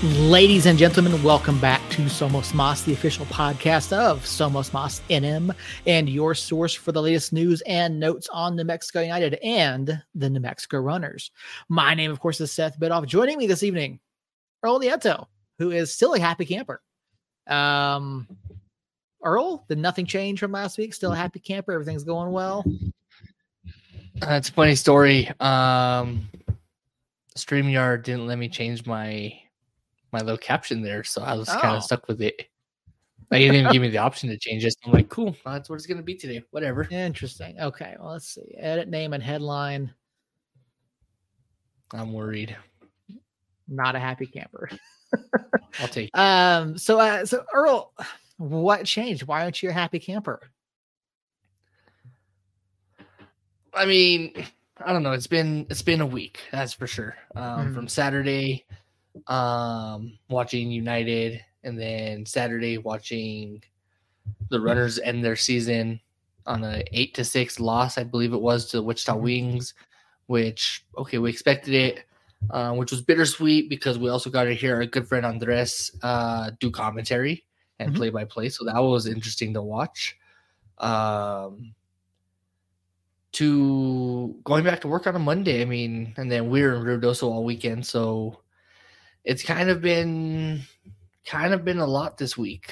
Ladies and gentlemen, welcome back to Somos Mas, the official podcast of Somos Mas NM, and your source for the latest news and notes on New Mexico United and the New Mexico Runners. My name, of course, is Seth Bidoff. Joining me this evening, Earl Nieto, who is still a happy camper. Earl, did nothing change from last week? Still a happy camper? Everything's going well? It's a funny story. StreamYard didn't let me change my little caption there, so I was kind of stuck with it. Like, he didn't give me the option to change it. So I'm like, cool, that's what it's going to be today. Whatever. Interesting. Okay, well, let's see. Edit name and headline. I'm worried. Not a happy camper. I'll take it. So Earl, what changed? Why aren't you a happy camper? I mean, I don't know. It's been a week, that's for sure. From Saturday, watching United, and then Saturday watching the Runners end their season on a 8-6 loss, I believe it was, to the Wichita Wings, which, okay, we expected it, which was bittersweet because we also got to hear our good friend Andres do commentary and play-by-play, so that was interesting to watch. To going back to work on a Monday, I mean, and then we were in Ruidoso all weekend, so it's kind of been a lot this week.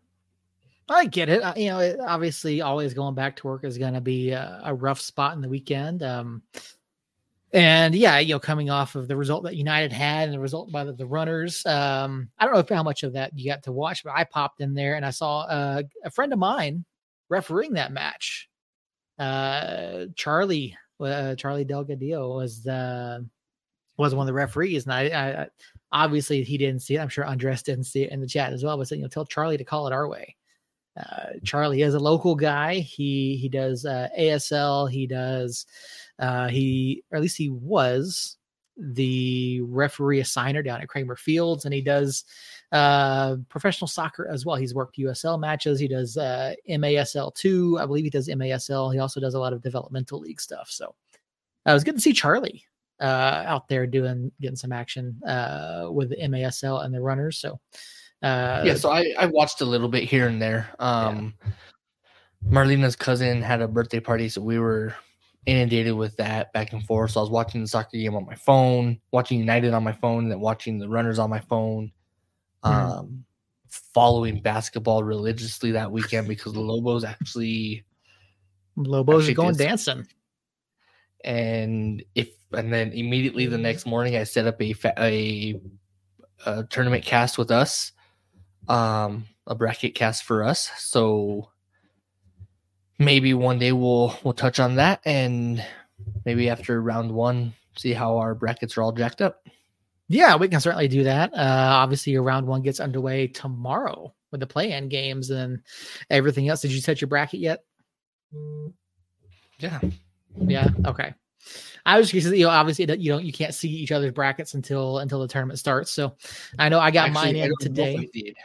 I get it. Obviously, always going back to work is going to be a rough spot in the weekend. And yeah, coming off of the result that United had and the result by the Runners, I don't know how much of that you got to watch, but I popped in there and I saw a friend of mine refereeing that match. Charlie Delgadillo was one of the referees, and I obviously he didn't see it. I'm sure Andres didn't see it in the chat as well, but said, tell Charlie to call it our way. Charlie is a local guy. He does ASL. He does or at least he was the referee assigner down at Kramer Fields, and he does professional soccer as well. He's worked USL matches. He does MASL too. I believe he does MASL. He also does a lot of developmental league stuff. So it was good to see Charlie out there getting some action with the MASL and the Runners. So so I watched a little bit here and there. Marlena's cousin had a birthday party, so we were inundated with that back and forth. So I was watching the soccer game on my phone, watching United on my phone, and then watching the Runners on my phone. Following basketball religiously that weekend because the Lobos actually are going dancing. And then immediately the next morning I set up a tournament cast with us, a bracket cast for us. So maybe one day we'll touch on that, and maybe after round one, see how our brackets are all jacked up. Yeah, we can certainly do that. Obviously, your round one gets underway tomorrow with the play-in games and everything else. Did you set your bracket yet? Yeah. Okay. I was just, obviously you can't see each other's brackets until the tournament starts. So I know I got mine in today.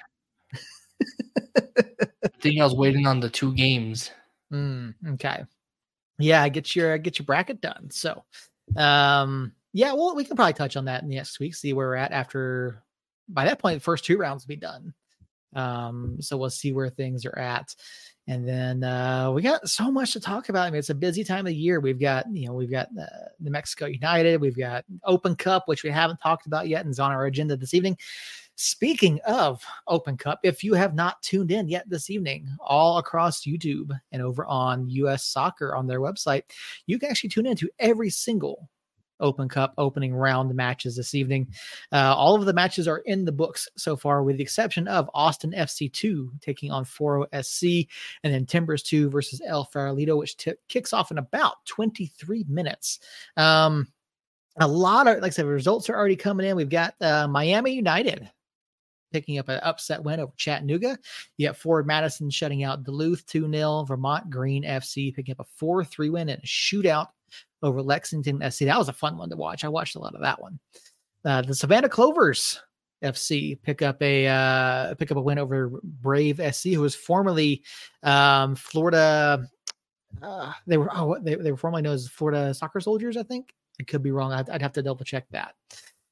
I think I was waiting on the 2 games. Okay. Yeah, get your bracket done. So, yeah, well, we can probably touch on that next week, see where we're at after. By that point, the first 2 rounds will be done. So we'll see where things are at. And then we got so much to talk about. I mean, it's a busy time of year. We've got New Mexico United. We've got Open Cup, which we haven't talked about yet and is on our agenda this evening. Speaking of Open Cup, if you have not tuned in yet this evening, all across YouTube and over on US Soccer on their website, you can actually tune into every single Open Cup opening round matches this evening. All of the matches are in the books so far, with the exception of Austin FC 2 taking on Foro SC, and then Timbers 2 versus El Farolito, which kicks off in about 23 minutes. A lot of, like I said, results are already coming in. We've got Miami United picking up an upset win over Chattanooga. You got Forward Madison shutting out Duluth 2-0. Vermont Green FC picking up a 4-3 win in a shootout over Lexington SC. That was a fun one to watch. I watched a lot of that one. The Savannah Clovers FC pick up a win over Brave SC, who was formerly Florida. They were formerly known as Florida Soccer Soldiers, I think. I could be wrong. I'd have to double check that.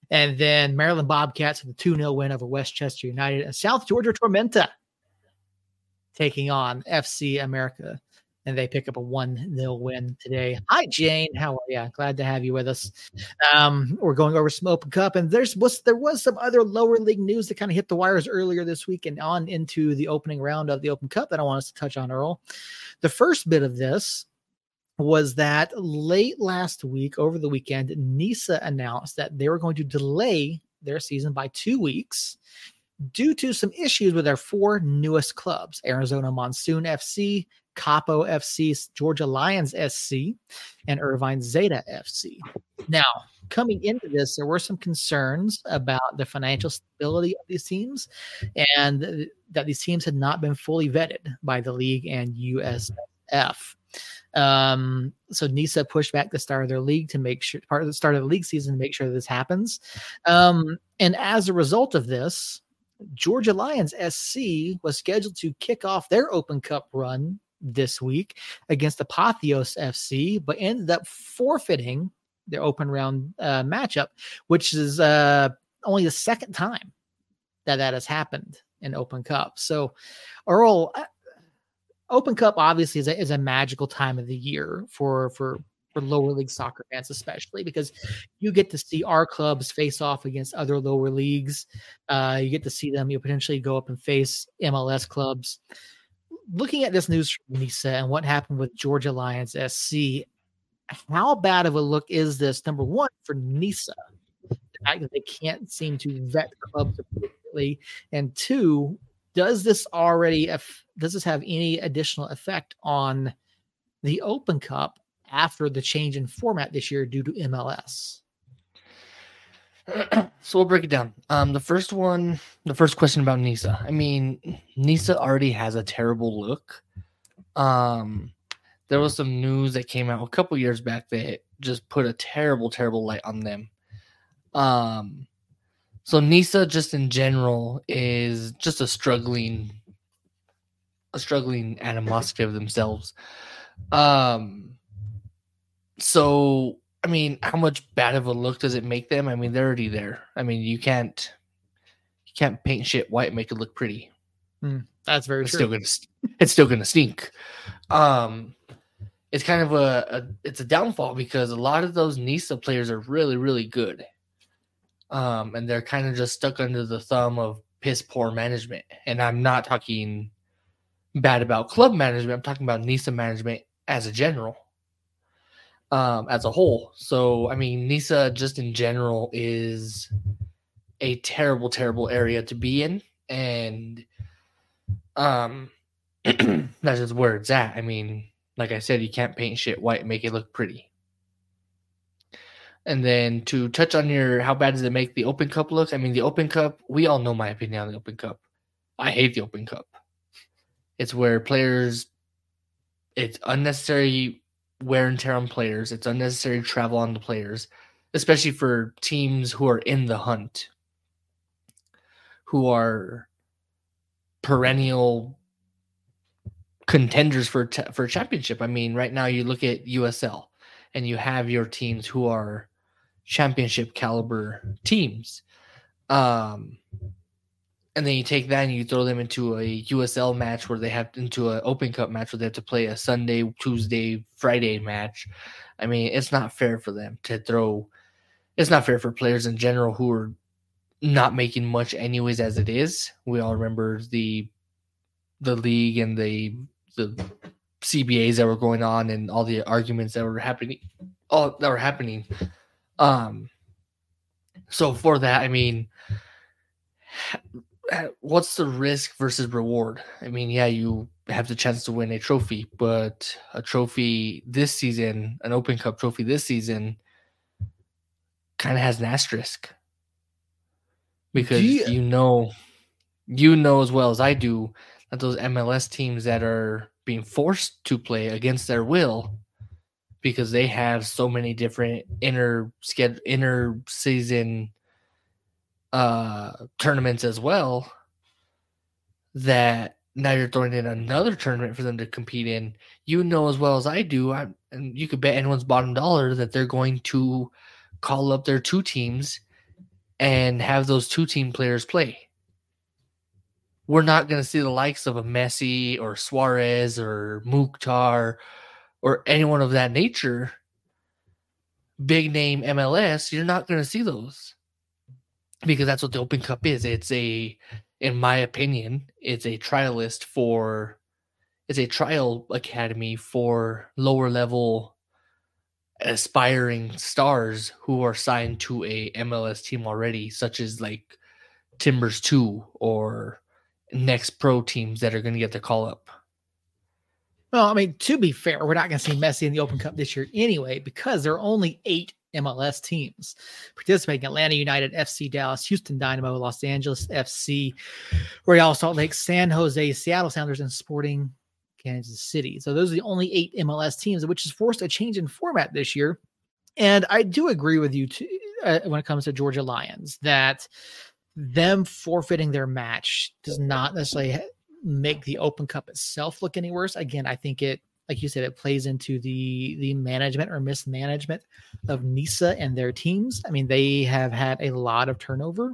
And then Maryland Bobcats with a 2-0 win over Westchester United. And South Georgia Tormenta taking on FC America. And they pick up a 1-0 win today. Hi, Jane. How are you? Glad to have you with us. We're going over some Open Cup, and there was some other lower league news that kind of hit the wires earlier this week and on into the opening round of the Open Cup that I want us to touch on, Earl. The first bit of this was that late last week, over the weekend, NISA announced that they were going to delay their season by 2 weeks due to some issues with their 4 newest clubs: Arizona Monsoon FC, Capo FC, Georgia Lions SC, and Irvine Zeta FC. Now, coming into this, there were some concerns about the financial stability of these teams and that these teams had not been fully vetted by the league and USF. So NISA pushed back the start of their league to make sure, part of the start of the league season, to make sure this happens. And as a result of this, Georgia Lions SC was scheduled to kick off their Open Cup run this week against Apotheos FC, but ended up forfeiting their open round matchup, which is only the second time that has happened in Open Cup. So, Earl, Open Cup obviously is a magical time of the year for lower league soccer fans, especially because you get to see our clubs face off against other lower leagues. You get to see them potentially go up and face MLS clubs. Looking at this news from NISA and what happened with Georgia Lions SC, how bad of a look is this, number one, for NISA, the fact that they can't seem to vet clubs appropriately, and two, does this have any additional effect on the Open Cup after the change in format this year due to MLS? So we'll break it down. The first question about NISA. I mean, NISA already has a terrible look. There was some news that came out a couple years back that just put a terrible, terrible light on them. So NISA just in general is just a struggling animosity of themselves. So I mean, how much bad of a look does it make them? I mean, they're already there. I mean, you can't paint shit white and make it look pretty. That's very true. It's still gonna stink. It's kind of it's a downfall because a lot of those NISA players are really, really good. And they're kind of just stuck under the thumb of piss poor management. And I'm not talking bad about club management. I'm talking about NISA management as a general. As a whole. So, I mean, NISA just in general is a terrible, terrible area to be in. And that's just where it's at. I mean, like I said, you can't paint shit white and make it look pretty. And then to touch on how bad does it make the Open Cup look? I mean, the Open Cup, we all know my opinion on the Open Cup. I hate the Open Cup. It's where it's unnecessary wear and tear on players. It's unnecessary travel on the players, especially for teams who are in the hunt, who are perennial contenders for championship. I mean, right now you look at USL and you have your teams who are championship caliber teams. And then you take that and you throw them into a USL match into an Open Cup match where they have to play a Sunday, Tuesday, Friday match. I mean, it's not fair for them it's not fair for players in general who are not making much anyways as it is. We all remember the league and the CBAs that were going on and all the arguments that were happening. So for that, I mean, what's the risk versus reward? I mean, yeah, you have the chance to win a trophy, but a trophy this season, an Open Cup trophy this season, kind of has an asterisk. Because you know as well as I do that those MLS teams that are being forced to play against their will because they have so many different inner season tournaments as well, that now you're throwing in another tournament for them to compete in. You know as well as I do, and you could bet anyone's bottom dollar that they're going to call up their two teams and have those 2-team players play. We're not going to see the likes of a Messi or Suarez or Mukhtar or anyone of that nature. Big name MLS, you're not going to see those, because that's what the Open Cup is. In my opinion, it's a trial academy for lower level aspiring stars who are signed to a MLS team already, such as like Timbers 2 or next pro teams that are going to get the call up. Well, I mean, to be fair, we're not going to see Messi in the Open Cup this year anyway, because there are only 8 MLS teams participating: Atlanta United, FC Dallas, Houston Dynamo, Los Angeles FC, Real Salt Lake, San Jose, Seattle Sounders, and Sporting Kansas City. So those are the only 8 MLS teams, which has forced a change in format this year. And I do agree with you too, when it comes to Georgia Lions, that them forfeiting their match does not necessarily make the Open Cup itself look any worse. Again, I think it, like you said, it plays into the management or mismanagement of NISA and their teams. I mean, they have had a lot of turnover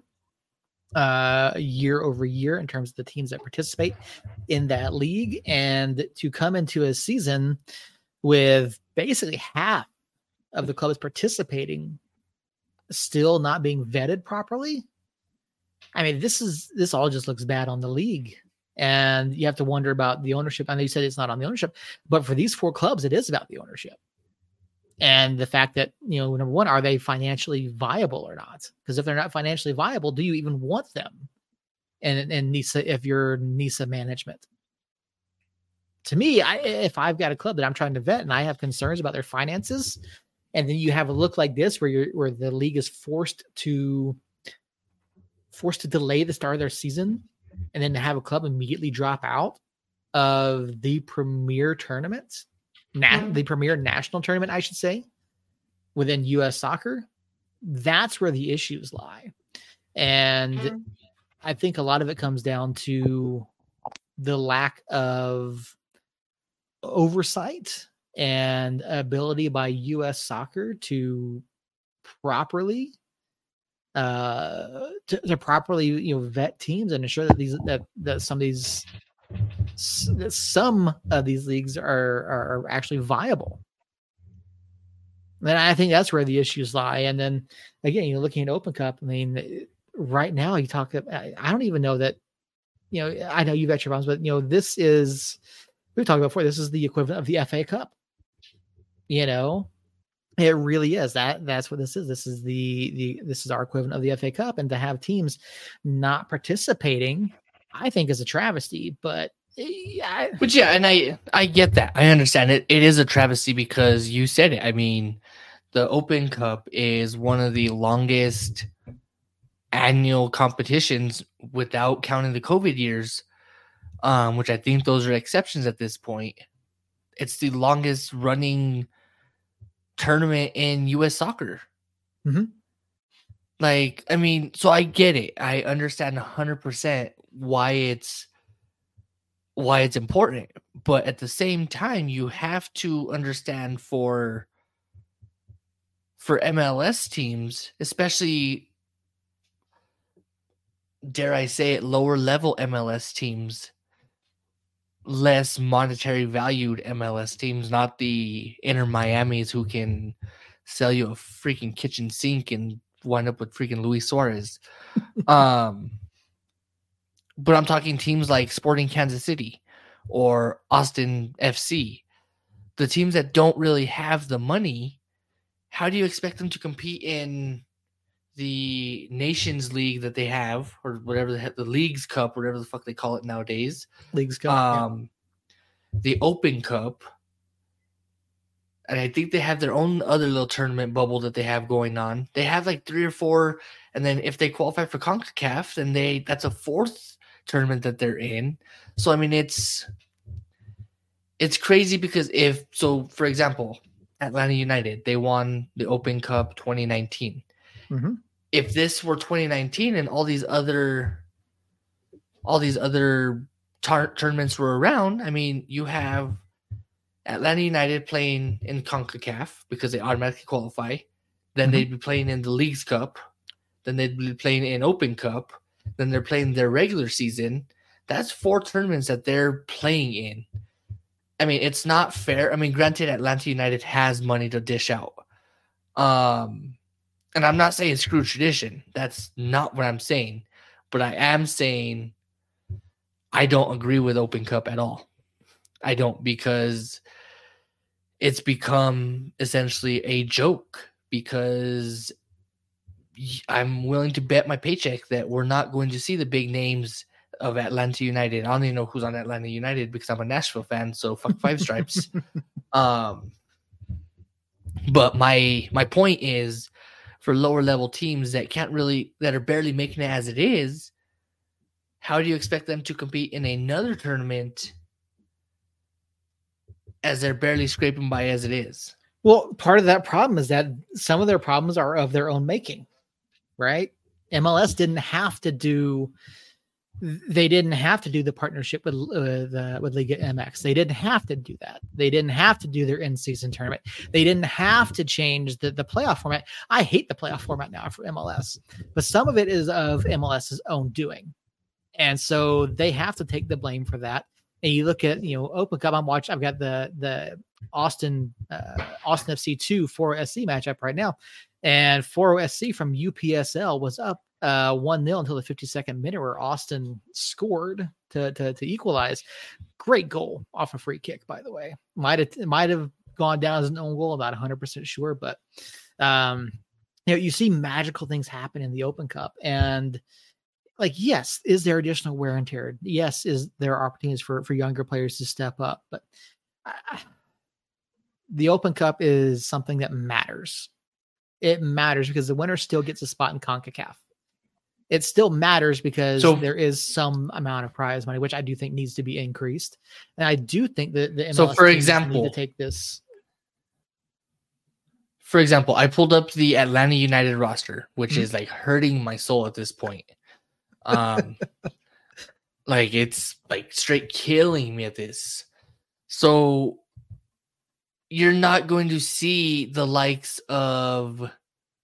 year over year in terms of the teams that participate in that league, and to come into a season with basically half of the clubs participating still not being vetted properly. I mean, this all just looks bad on the league. And you have to wonder about the ownership. I know you said it's not on the ownership, but for these 4 clubs, it is about the ownership. And the fact that, number one, are they financially viable or not? Because if they're not financially viable, do you even want them? And NISA, if you're NISA management. To me, if I've got a club that I'm trying to vet and I have concerns about their finances, and then you have a look like this where the league is forced to delay the start of their season, and then to have a club immediately drop out of the premier tournament, the premier national tournament, I should say, within U.S. soccer, that's where the issues lie. And I think a lot of it comes down to the lack of oversight and ability by U.S. soccer to properly properly vet teams and ensure that some of these leagues are actually viable. And I think that's where the issues lie. And then again, looking at Open Cup, I mean, right now you talk about, I don't even know that, I know you've got your problems, but this is, we've talked about before, this is the equivalent of the FA Cup. It really is. That's what this is. This is this is our equivalent of the FA Cup, and to have teams not participating, I think, is a travesty. But and I get that. I understand it. It is a travesty because you said it. I mean, the Open Cup is one of the longest annual competitions without counting the COVID years, which I think those are exceptions at this point. It's the longest running tournament in U.S. soccer. Mm-hmm. Like, I mean, so I get it. I understand 100% why it's important, but at the same time, you have to understand for MLS teams, especially, dare I say it, lower level MLS teams, less monetary valued MLS teams, not the Inter Miamis who can sell you a freaking kitchen sink and wind up with freaking Luis Suarez. But I'm talking teams like Sporting Kansas City or Austin FC, the teams that don't really have the money. How do you expect them to compete in the Nations League that they have, or whatever the Leagues Cup, whatever the fuck they call it nowadays? Leagues Cup, the Open Cup, and I think they have their own other little tournament bubble that they have going on. They have like 3 or 4, and then if they qualify for CONCACAF, then that's a 4th tournament that they're in. So I mean, it's crazy because for example, Atlanta United, they won the Open Cup 2019. Mm-hmm. If this were 2019 and all these other tournaments were around, I mean, you have Atlanta United playing in CONCACAF because they automatically qualify. Then they'd be playing in the Leagues Cup. then they'd be playing in Open Cup, then they're playing their regular season. That's 4 tournaments that they're playing in. I mean, it's not fair. I mean, granted, Atlanta United has money to dish out. And I'm not saying screw tradition. That's not what I'm saying. But I am saying I don't agree with Open Cup at all. I don't, because it's become essentially a joke, because I'm willing to bet my paycheck that we're not going to see the big names of Atlanta United. I don't even know who's on Atlanta United because I'm a Nashville fan, so fuck Five Stripes. But my point is, for lower level teams that are barely making it as it is, how do you expect them to compete in another tournament as they're barely scraping by as it is? Well, part of that problem is that some of their problems are of their own making, right? MLS didn't have to do the partnership with Liga MX. They didn't have to do that. They didn't have to do their in-season tournament. They didn't have to change the playoff format. I hate the playoff format now for MLS, but some of it is of MLS's own doing. And so they have to take the blame for that. And you look at, Open Cup, I've got the Austin FC 2 4 SC matchup right now. And 4 SC from UPSL was up 1-0 until the 52nd minute, where Austin scored to equalize. Great goal off a free kick, by the way. Might have gone down as an own goal, I'm not 100% sure, but you see magical things happen in the Open Cup. And yes, is there additional wear and tear? Yes, is there opportunities for younger players to step up? But the Open Cup is something that matters. It matters because the winner still gets a spot in CONCACAF. It still matters because there is some amount of prize money, which I do think needs to be increased. And I do think that the MLS for example, need to take this. For example, I pulled up the Atlanta United roster, which is hurting my soul at this point. It's straight killing me at this. So you're not going to see the likes of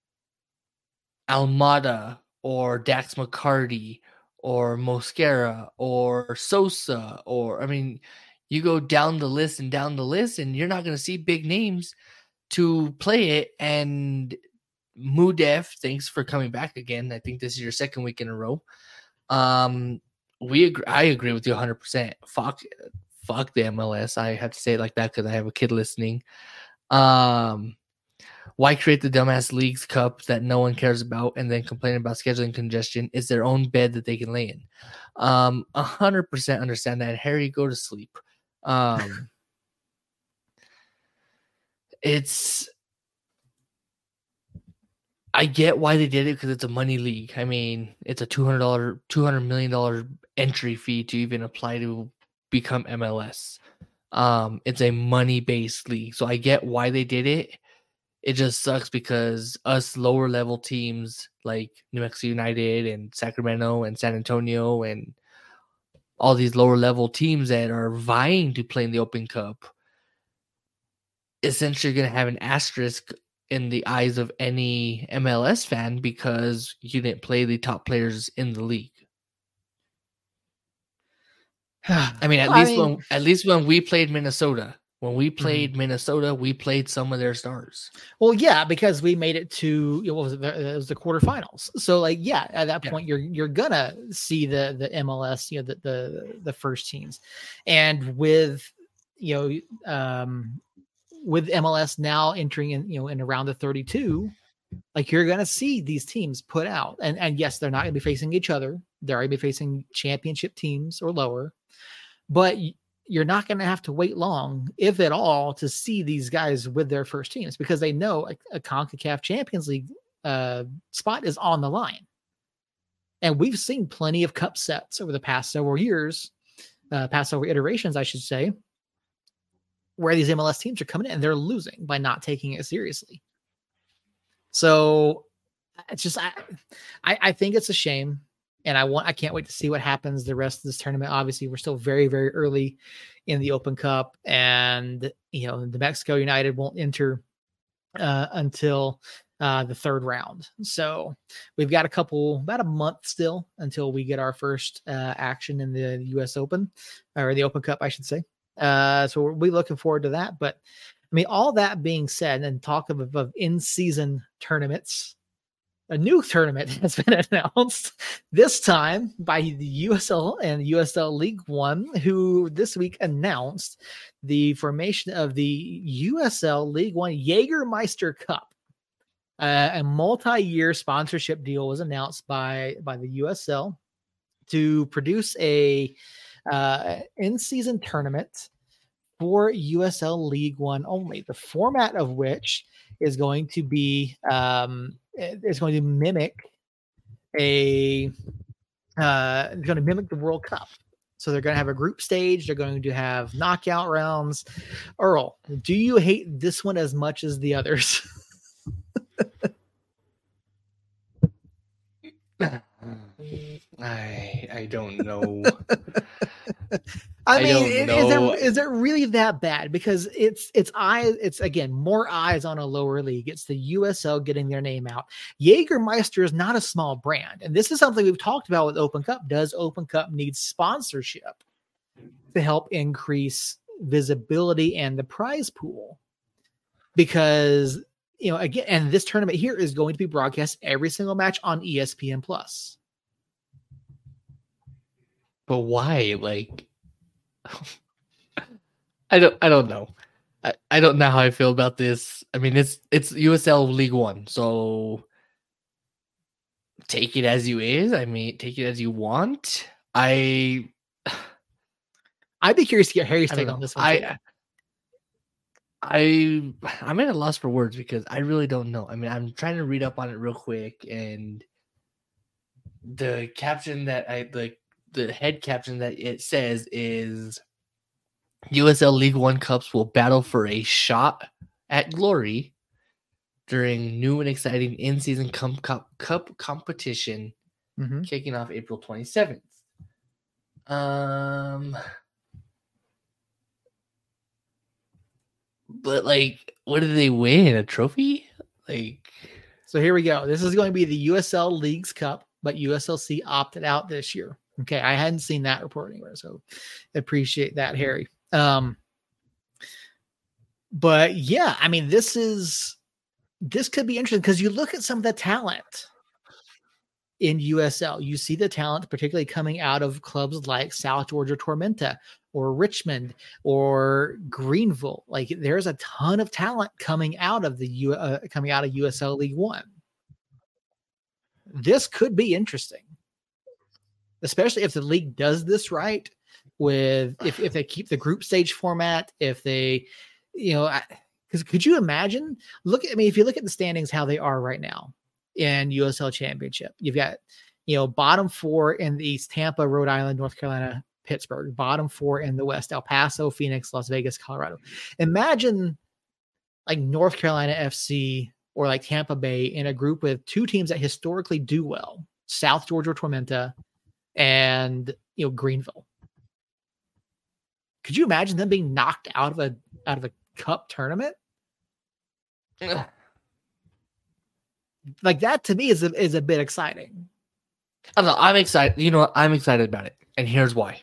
Almada or Dax McCarty or Mosquera or Sosa, you go down the list, and you're not going to see big names to play it. And Mudef, thanks for coming back again. I think this is your second week in a row. I agree with you 100%. Fuck the MLS. I have to say it like that because I have a kid listening. Why create the dumbass Leagues Cup that no one cares about and then complain about scheduling congestion? It's their own bed that they can lay in. 100% understand that. Harry, go to sleep. I get why they did it, because it's a money league. I mean, it's a $200 million entry fee to even apply to become MLS. It's a money-based league, so I get why they did it. It just sucks because us lower level teams like New Mexico United and Sacramento and San Antonio and all these lower level teams that are vying to play in the Open Cup, essentially going to have an asterisk in the eyes of any MLS fan because you didn't play the top players in the league. I mean, at least when we played Minnesota, we played some of their stars. Well, yeah, because we made it to it was the quarterfinals. So, at that point, you're gonna see the MLS, the first teams, and with MLS now entering in around the 32, you're gonna see these teams put out, and yes, they're not gonna be facing each other. They're gonna be facing championship teams or lower, but you're not going to have to wait long, if at all, to see these guys with their first teams, because they know a CONCACAF Champions League spot is on the line. And we've seen plenty of cup sets over the past several years, past several iterations, I should say, where these MLS teams are coming in and they're losing by not taking it seriously. So it's just, I think it's a shame. And I can't wait to see what happens the rest of this tournament. Obviously, we're still very, very early in the Open Cup, and the Mexico United won't enter until the third round. So we've got about a month still until we get our first action in the US Open, or the Open Cup, I should say. So we'll be looking forward to that. But I mean, all that being said, and talk of in-season tournaments, a new tournament has been announced, this time by the USL and USL League One, who this week announced the formation of the USL League One Jägermeister Cup. A multi-year sponsorship deal was announced by the USL to produce a in-season tournament for USL League One only. The format of which is going to be it's going to mimic the World Cup. So they're going to have a group stage. They're going to have knockout rounds. Earl, do you hate this one as much as the others? I don't know. I mean, is it really that bad? Because it's again more eyes on a lower league. It's the USL getting their name out. Jägermeister is not a small brand, and this is something we've talked about with Open Cup. Does Open Cup need sponsorship to help increase visibility and the prize pool? Because again, and this tournament here is going to be broadcast every single match on ESPN Plus. But why? Like, I don't know. I don't know how I feel about this. I mean, it's USL League One, so take it as you is. I mean, take it as you want. I'd be curious to get Harry's take on this one. I'm at a loss for words because I really don't know. I mean, I'm trying to read up on it real quick, and the caption that the head caption that it says is USL League One Cups will battle for a shot at glory during new and exciting in-season cup competition kicking off April 27th. But like, what do they win? A trophy? Like, so here we go. This is going to be the USL Leagues Cup, but USLC opted out this year. Okay, I hadn't seen that report anywhere, so appreciate that, Harry. But yeah, I mean, this could be interesting because you look at some of the talent in USL. You see the talent, particularly coming out of clubs like South Georgia Tormenta or Richmond or Greenville. Like, there's a ton of talent coming out of USL League One. This could be interesting, especially if the league does this right. If they keep the group stage format, if they, because could you imagine? If you look at the standings, how they are right now in USL Championship, you've got, bottom four in the East: Tampa, Rhode Island, North Carolina, Pittsburgh. Bottom four in the West: El Paso, Phoenix, Las Vegas, Colorado. Imagine like North Carolina FC or like Tampa Bay in a group with two teams that historically do well: South Georgia Tormenta and Greenville. Could you imagine them being knocked out of a cup tournament? Like, that to me is a bit exciting. I don't know. I'm excited. I'm excited about it, and here's why.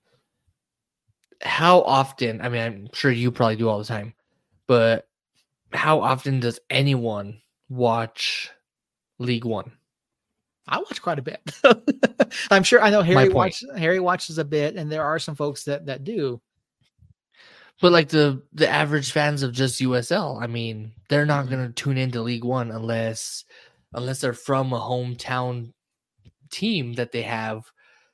How often? I mean, I'm sure you probably do all the time, but how often does anyone watch League One? I watch quite a bit. I'm sure I know Harry watches a bit, and there are some folks that do. But like the average fans of just USL, I mean, they're not going to tune into League One unless they're from a hometown team that they have,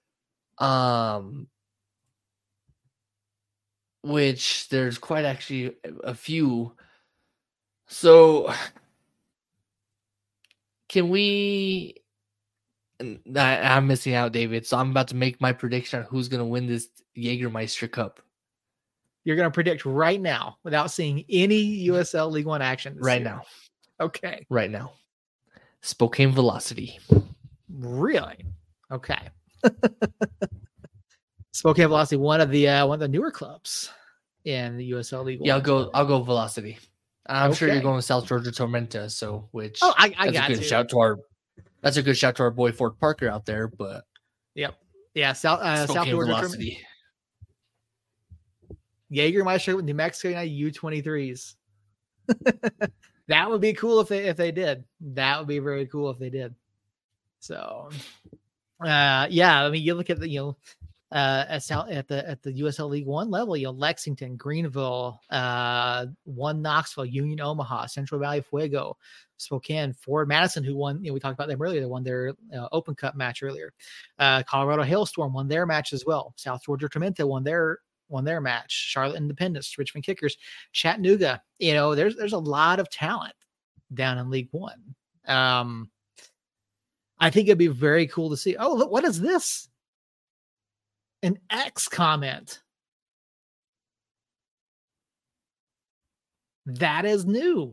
which there's quite actually a few. So can we? I'm missing out, David. So I'm about to make my prediction on who's going to win this Jägermeister Cup. You're going to predict right now without seeing any USL League One action right now. Okay. Right now. Spokane Velocity. Really? Okay. Spokane Velocity, one of the newer clubs in the USL League One. Yeah, I'll go Velocity. I'm sure you're going with South Georgia Tormenta, so I that's got a good to. shout to our. That's a good shout to our boy Ford Parker out there, but South Georgia Velocity. Jägermeister with New Mexico United U23s. That would be cool if they did. That would be very cool if they did. So, I mean, you look at the at the USL League One level, Lexington, Greenville, won Knoxville, Union Omaha, Central Valley Fuego, Spokane, Ford Madison, who won. We talked about them earlier. They won their Open Cup match earlier. Colorado Hailstorm won their match as well. South Georgia Tormenta won their match. Charlotte Independence, Richmond Kickers, Chattanooga. There's a lot of talent down in League One. I think it'd be very cool to see. Oh, look, what is this? An X comment. That is new.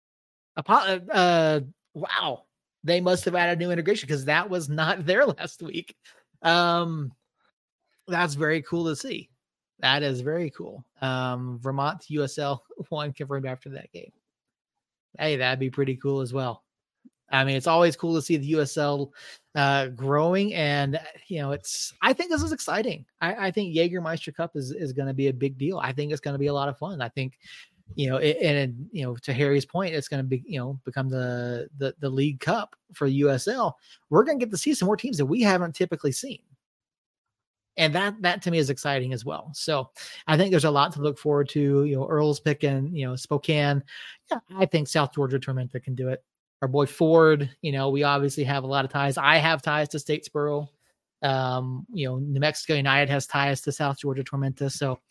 Wow. They must have added new integration because that was not there last week. That's very cool to see. That is very cool. Vermont USL 1 confirmed after that game. Hey, that'd be pretty cool as well. I mean, it's always cool to see the USL growing, and I think this is exciting. I think Jägermeister Cup is going to be a big deal. I think it's going to be a lot of fun. I think, to Harry's point, it's going to be become the League Cup for USL. We're going to get to see some more teams that we haven't typically seen, and that to me is exciting as well. So I think there's a lot to look forward to. Earl's picking Spokane. Yeah, I think South Georgia Tormenta can do it. Our boy Ford, we obviously have a lot of ties. I have ties to Statesboro. New Mexico United has ties to South Georgia Tormenta. So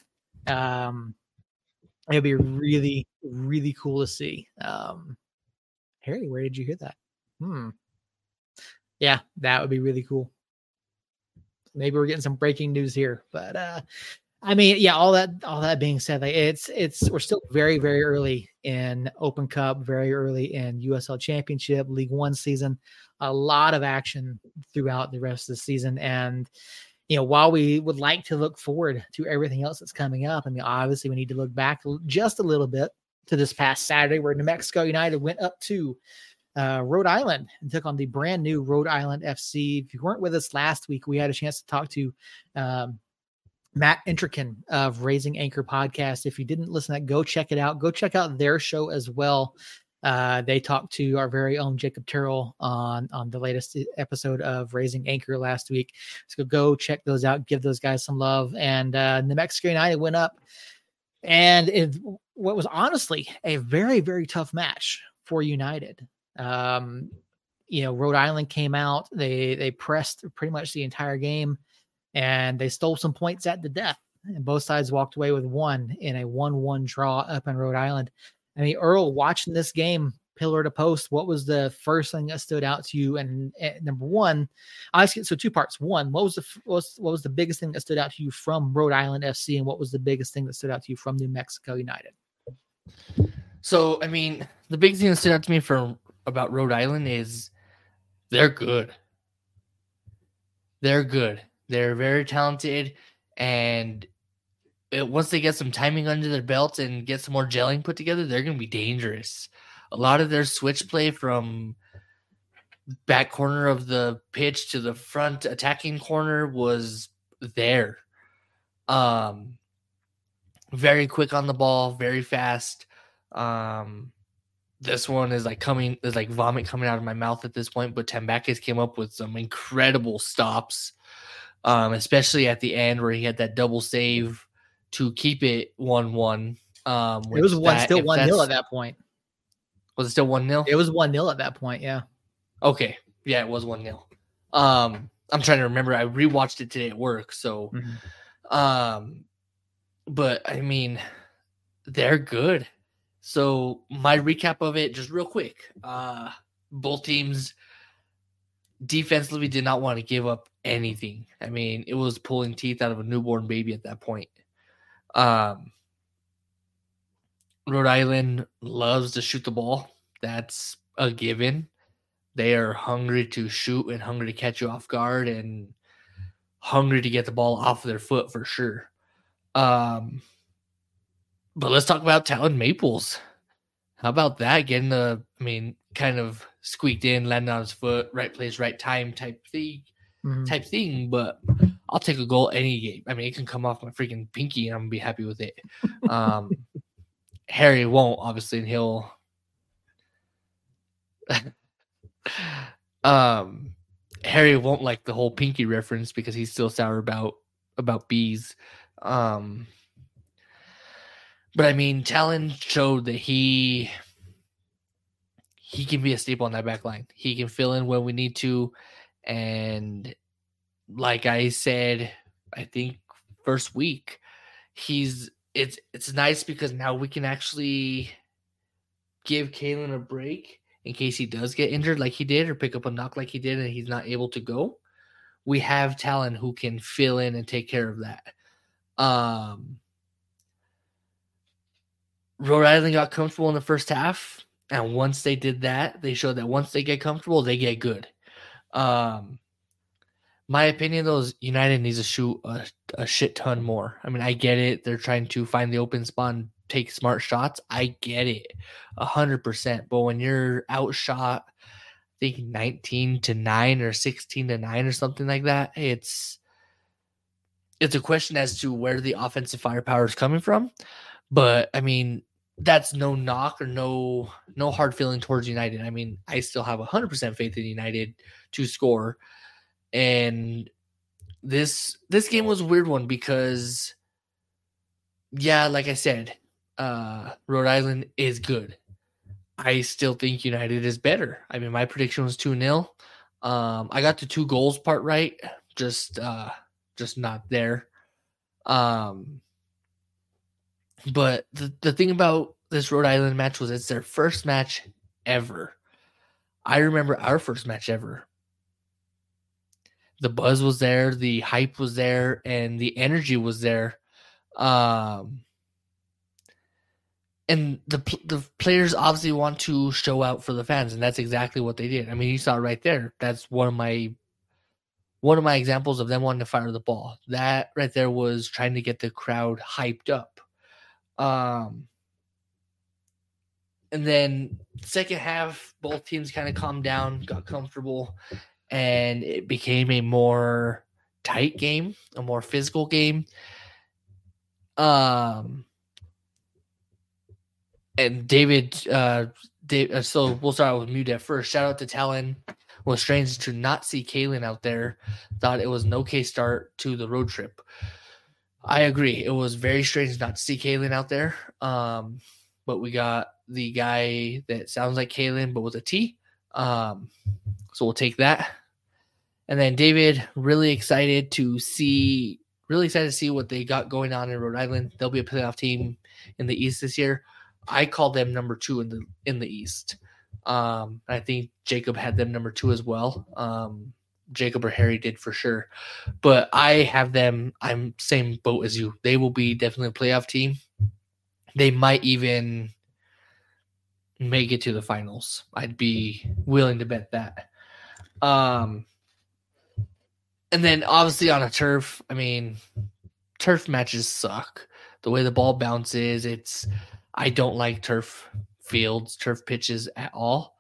it'll be really, really cool to see. Harry, where did you hear that? Yeah, that would be really cool. Maybe we're getting some breaking news here, but I mean, yeah, all that being said, like we're still very, very early in Open Cup, very early in USL Championship, League One season, a lot of action throughout the rest of the season. And, while we would like to look forward to everything else that's coming up, I mean, obviously we need to look back just a little bit to this past Saturday where New Mexico United went up to Rhode Island and took on the brand new Rhode Island FC. If you weren't with us last week, we had a chance to talk to Matt Intrican of Raising Anchor podcast. If you didn't listen to that, go check it out. Go check out their show as well. They talked to our very own Jacob Terrell on the latest episode of Raising Anchor last week. So go check those out. Give those guys some love. And New Mexico United went up, and what was honestly a very, very tough match for United. Rhode Island came out. They pressed pretty much the entire game, and they stole some points at the death, and both sides walked away with one in a 1-1 draw up in Rhode Island. I mean, Earl, watching this game pillar to post, what was the first thing that stood out to you? And number one, so 2 parts. One, what was the biggest thing that stood out to you from Rhode Island FC, and what was the biggest thing that stood out to you from New Mexico United? So, I mean, the biggest thing that stood out to me about Rhode Island is they're good. They're good. They're very talented, and once they get some timing under their belt and get some more gelling put together, they're going to be dangerous. A lot of their switch play from back corner of the pitch to the front attacking corner was there. Very quick on the ball, very fast. This one is like vomit coming out of my mouth at this point, but Tambakis came up with some incredible stops. Especially at the end where he had that double save to keep it 1-1. It was still 1-0 at that point. Was it still 1-0? It was 1-0 at that point, yeah. Okay. Yeah, it was 1-0. I'm trying to remember. I rewatched it today at work, so but I mean, they're good. So my recap of it, just real quick. Both teams defensively did not want to give up anything. I mean, it was pulling teeth out of a newborn baby at that point. Rhode Island loves to shoot the ball. That's a given. They are hungry to shoot and hungry to catch you off guard and hungry to get the ball off of their foot for sure. But let's talk about Talon Maples. How about that? Getting kind of squeaked in, landing on his foot, right place, right time type thing. But I'll take a goal any game. I mean, it can come off my freaking pinky and I'm gonna be happy with it. Harry won't, obviously, and he'll Harry won't like the whole pinky reference because he's still sour about bees. But I mean, Talon showed that he can be a staple on that back line. He can fill in when we need to. And like I said, I think first week, it's nice because now we can actually give Kalen a break in case he does get injured like he did or pick up a knock like he did and he's not able to go. We have Talon who can fill in and take care of that. Rhode Island got comfortable in the first half, and once they did that, they showed that once they get comfortable, they get good. My opinion, though, is United needs to shoot a shit ton more. I mean, I get it. They're trying to find the open spot and take smart shots. I get it 100%. But when you're outshot, I think 19-9 or 16-9 or something like that, it's a question as to where the offensive firepower is coming from. But, I mean, that's no knock or no hard feeling towards United. I mean, I still have 100% faith in United to score. And this game was a weird one because, yeah, like I said, Rhode Island is good. I still think United is better. I mean, my prediction was 2-0. I got the 2 goals part right, just not there. But the thing about this Rhode Island match was it's their first match ever. I remember our first match ever. The buzz was there, the hype was there, and the energy was there. And the players obviously want to show out for the fans, and that's exactly what they did. I mean, you saw it right there. That's one of my examples of them wanting to fire the ball. That right there was trying to get the crowd hyped up. And then second half, both teams kind of calmed down, got comfortable, and it became a more tight game, a more physical game. And David, so we'll start out with Mudet first. Shout out to Talon. It was strange to not see Kalen out there. Thought it was an okay start to the road trip. I agree. It was very strange not to see Kalen out there. But we got the guy that sounds like Kalen, but with a T. So we'll take that. And then David, really excited to see what they got going on in Rhode Island. They'll be a playoff team in the East this year. I called them number 2 in the East. I think Jacob had them number 2 as well. Jacob or Harry did for sure. But I have them, I'm same boat as you. They will be definitely a playoff team. They might even make it to the finals. I'd be willing to bet that. And then obviously on a turf, I mean, turf matches suck. The way the ball bounces, I don't like turf fields, turf pitches at all.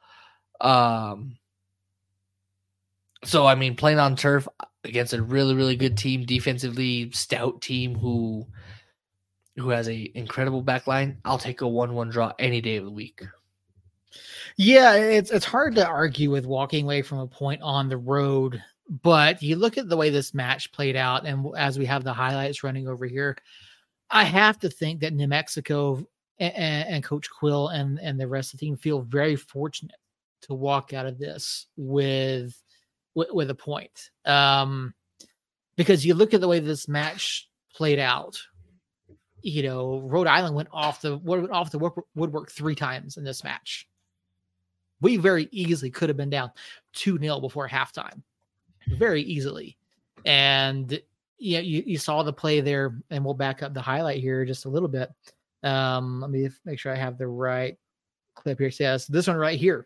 So, I mean, playing on turf against a really, really good team, defensively stout team who has a incredible back line, I'll take a 1-1 draw any day of the week. Yeah, it's hard to argue with walking away from a point on the road, but you look at the way this match played out, and as we have the highlights running over here, I have to think that New Mexico and Coach Quill and the rest of the team feel very fortunate to walk out of this with a point. Because you look at the way this match played out, you know, Rhode Island went off the woodwork 3 times in this match. We very easily could have been down 2-0 before halftime, very easily. And yeah, you saw the play there, and we'll back up the highlight here just a little bit. Let me make sure I have the right clip here. So yes, this one right here.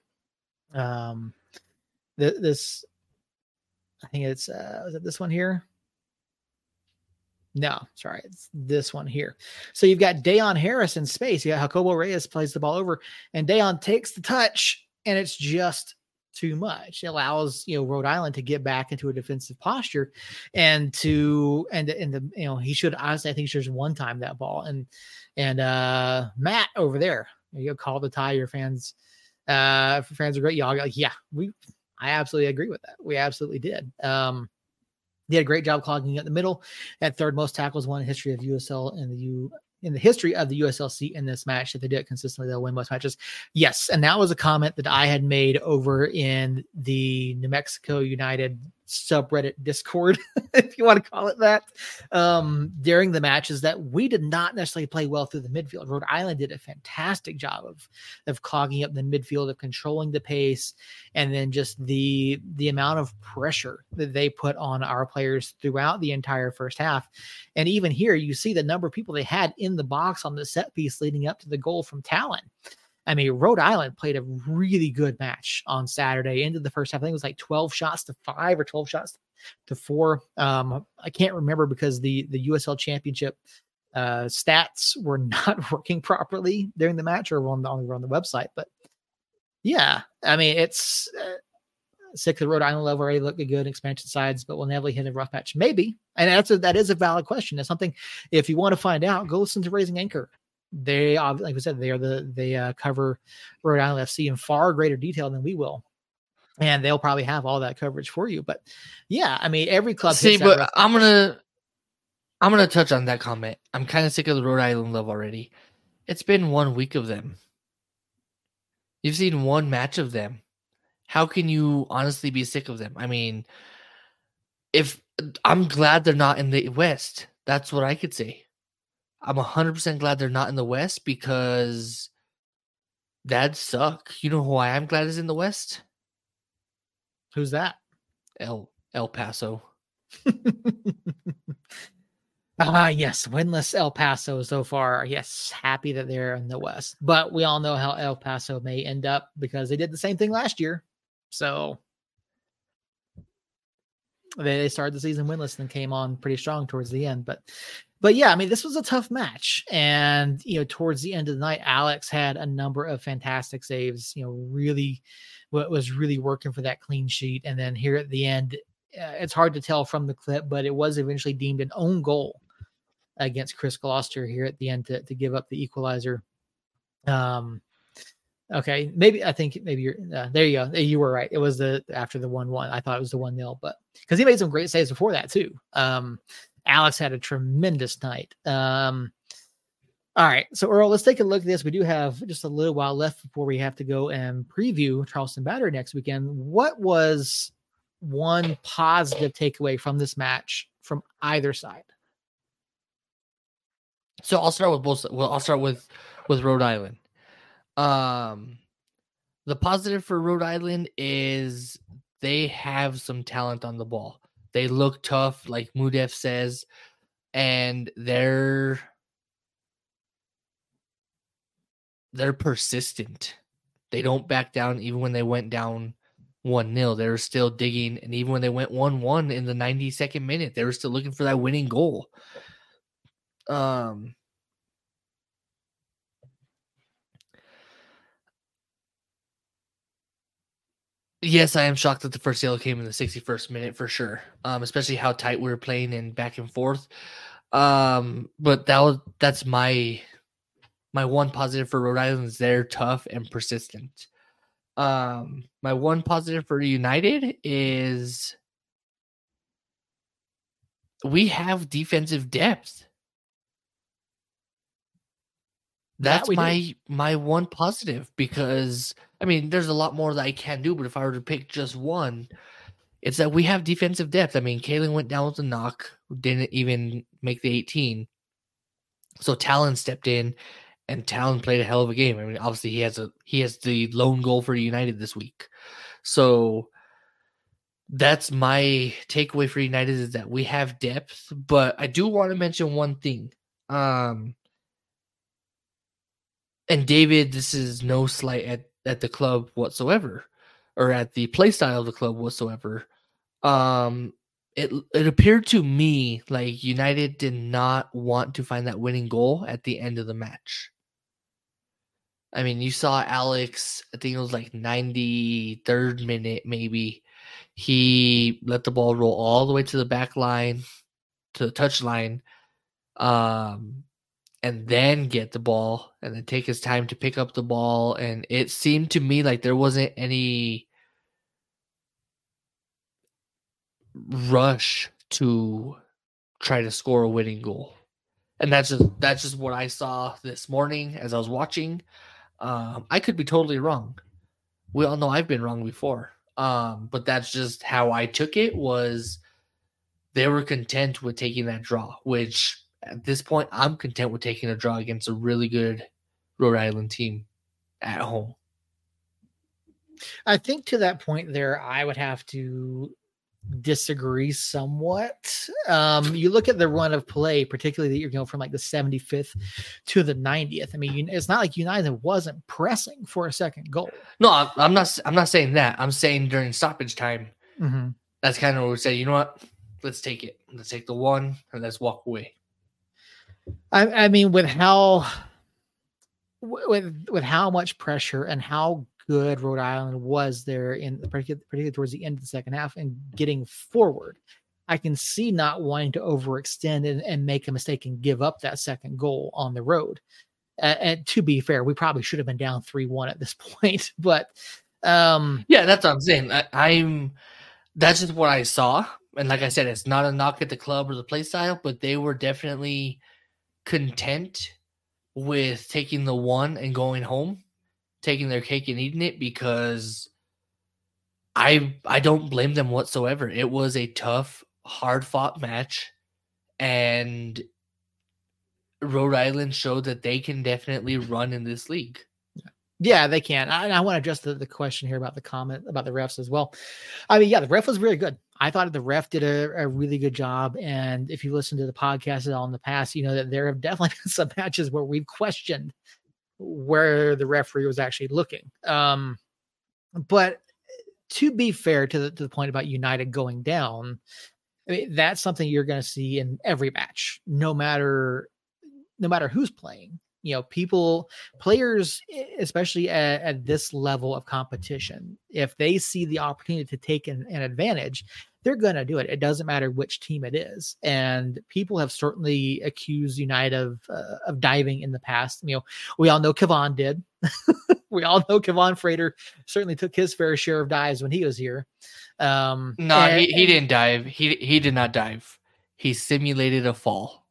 This, I think it's was it this one here? No, sorry, it's this one here. So you've got Dayon Harris in space. You got Jacobo Reyes plays the ball over, and Dayon takes the touch, and it's just too much. It allows Rhode Island to get back into a defensive posture, and he should honestly, I think he should have one time that ball. And Matt over there, you call the tie. Your fans, fans are great. Y'all like, yeah, I absolutely agree with that. We absolutely did. He had a great job clogging at the middle. Had third most tackles won in history of USL in the history of the USLC in this match. If they do it consistently, they'll win most matches. Yes, and that was a comment that I had made over in the New Mexico United subreddit Discord, if you want to call it that, during the matches, that we did not necessarily play well through the midfield. Rhode Island did a fantastic job of clogging up the midfield, of controlling the pace, and then just the amount of pressure that they put on our players throughout the entire first half. And even here, you see the number of people they had in the box on the set piece leading up to the goal from Talon. I mean, Rhode Island played a really good match on Saturday into the first half. I think it was like 12 shots to 5 or 12 shots to 4. I can't remember because the USL Championship stats were not working properly during the match, or on the website. But yeah, I mean, it's 6 of the Rhode Island level already look good expansion sides, but will never hit a rough patch. Maybe. And that is a valid question. It's something, if you want to find out, go listen to Raising Anchor. They, like we said, they cover Rhode Island FC in far greater detail than we will, and they'll probably have all that coverage for you. But yeah, I mean, every club. See, but I'm gonna touch on that comment. I'm kind of sick of the Rhode Island love already. It's been 1 week of them. You've seen one match of them. How can you honestly be sick of them? I mean, if I'm glad they're not in the West, that's what I could say. I'm 100% glad they're not in the West, because that'd suck. You know who I am glad is in the West? Who's that? El Paso. Yes, winless El Paso so far. Yes, happy that they're in the West. But we all know how El Paso may end up, because they did the same thing last year. So they started the season winless and came on pretty strong towards the end. But yeah, I mean, this was a tough match. And, towards the end of the night, Alex had a number of fantastic saves, really what was really working for that clean sheet. And then here at the end, it's hard to tell from the clip, but it was eventually deemed an own goal against Chris Gloucester here at the end to give up the equalizer. Okay, maybe you're there. You go. You were right. It was after the 1-1. I thought it was the 1-0, but because he made some great saves before that too. Alex had a tremendous night. All right, so Earl, let's take a look at this. We do have just a little while left before we have to go and preview Charleston Battery next weekend. What was one positive takeaway from this match from either side? So I'll start with both. Well, I'll start with Rhode Island. The positive for Rhode Island is they have some talent on the ball. They look tough, like Mudef says, and they're persistent. They don't back down even when they went down 1-0. They were still digging, and even when they went 1-1 in the 92nd minute, they were still looking for that winning goal. Yes, I am shocked that the first yellow came in the 61st minute for sure. Especially how tight we were playing and back and forth. But that's my one positive for Rhode Island is they're tough and persistent. My one positive for United is we have defensive depth. That's my one positive, because I mean, there's a lot more that I can do, but if I were to pick just one, it's that we have defensive depth. I mean, Kalen went down with a knock, didn't even make the 18. So Talon stepped in, and Talon played a hell of a game. I mean, obviously he has the lone goal for United this week. So that's my takeaway for United, is that we have depth. But I do want to mention one thing. And David, this is no slight at the club whatsoever, or at the play style of the club whatsoever. it appeared to me like United did not want to find that winning goal at the end of the match. I mean, you saw Alex, I think it was like 93rd minute, maybe. He let the ball roll all the way to the back line, to the touch line, and then get the ball and then take his time to pick up the ball. And it seemed to me like there wasn't any rush to try to score a winning goal. And that's just what I saw this morning as I was watching. I could be totally wrong. We all know I've been wrong before. But that's just how I took it, was they were content with taking that draw, which at this point I'm content with taking a draw against a really good Rhode Island team at home. I think to that point there, I would have to disagree somewhat. You look at the run of play, particularly that you're going from like the 75th to the 90th. I mean, it's not like United wasn't pressing for a second goal. No, I'm not saying that. I'm saying during stoppage time, that's kind of what we say. You know what? Let's take it. Let's take the one and let's walk away. I mean, with how much pressure and how good Rhode Island was there in particularly towards the end of the second half and getting forward, I can see not wanting to overextend and make a mistake and give up that second goal on the road. And to be fair, we probably should have been down 3-1 at this point, but yeah, that's what I'm saying. That's just what I saw. And like I said, it's not a knock at the club or the play style, but they were definitely content with taking the one and going home, taking their cake and eating it, because I don't blame them whatsoever. It was a tough, hard-fought match, and Rhode Island showed that they can definitely run in this league. Yeah, they can. I want to address the question here about the comment about the refs as well. I mean, yeah, the ref was really good. I thought the ref did a really good job. And if you listen to the podcast at all in the past, you know that there have definitely been some matches where we've questioned where the referee was actually looking. But to be fair to the point about United going down, I mean, that's something you're going to see in every match, no matter who's playing. You know, players, especially at this level of competition, if they see the opportunity to take an advantage, they're going to do it. It doesn't matter which team it is. And people have certainly accused United of diving in the past. You know, we all know Kevon did. We all know Kevon Frater certainly took his fair share of dives when he was here. He didn't dive. He did not dive. He simulated a fall.